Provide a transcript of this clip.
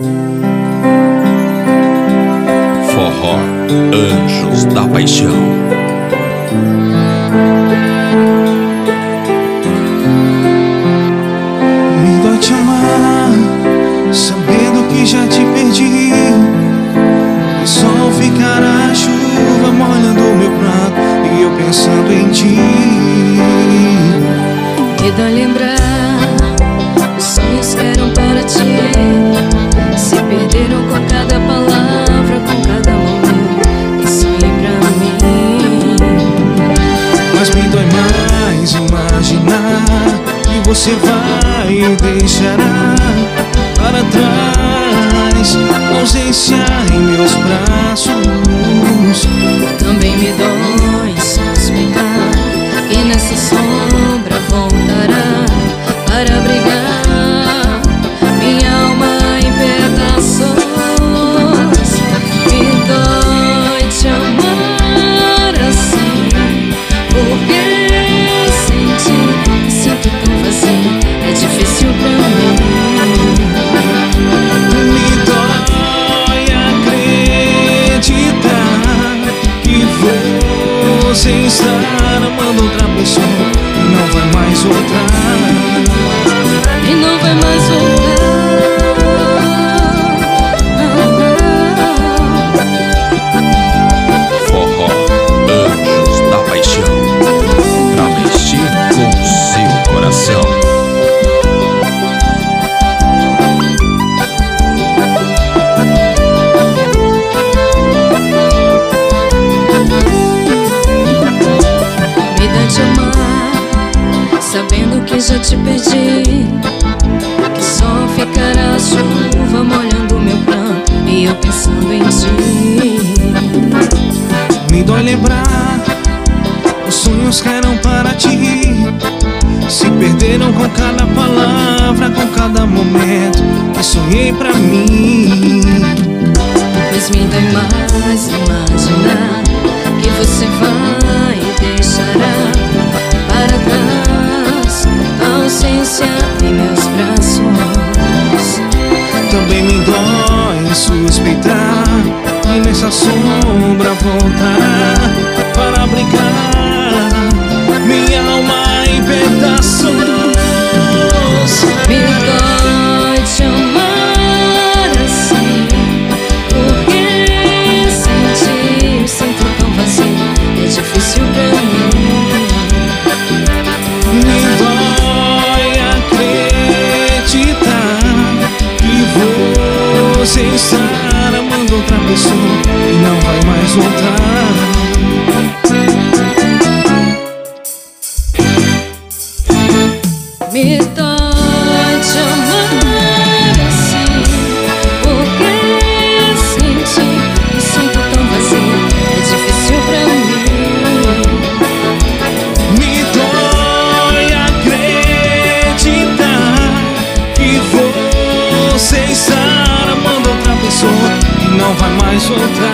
Forró, Anjos da Paixão. Me dói te amar, sabendo que já te perdi. E sol ficará a chuva molhando o meu prato e eu pensando em ti. Me dói lembrar os sonhos que eram para ti, se perderam com cada palavra, com cada momento que sonhei pra mim. Mas me dói mais imaginar que você vai e deixará para trás ausência em meus braços. Também me dói suspeitar que nessa sombra voltará para abrigar minha alma em pedaços. Me dói te amar assim, porque sem ti me sinto tão vazio, é difícil pra mim. Me dói acreditar que você está amando outra pessoa e não vai mais voltar. E não vai mais voltar. Forró, Anjos da Paixão, pra mexer com o seu coração. Me dá te amar, sabendo que já te perdi, que só ficará a chuva molhando meu pranto e eu pensando em ti. Me dói lembrar os sonhos que eram para ti, se perderam com cada palavra, com cada momento que sonhei pra mim. Mas me dói mais imaginar que você vai e deixará para trás a ausência em meus braços. Também me dói suspeitar que nessa sombra voltará para brincar minha alma em pedaços. Me dói te amar assim, porque sem ti me sinto tão vazio, é difícil pra mim. Me dói acreditar que você está amando outra pessoa e não vai mais voltar. Me dói te amar assim, porque sem ti me sinto tão vazio, é difícil pra mim. Me dói acreditar que você está amando outra pessoa e não vai mais voltar.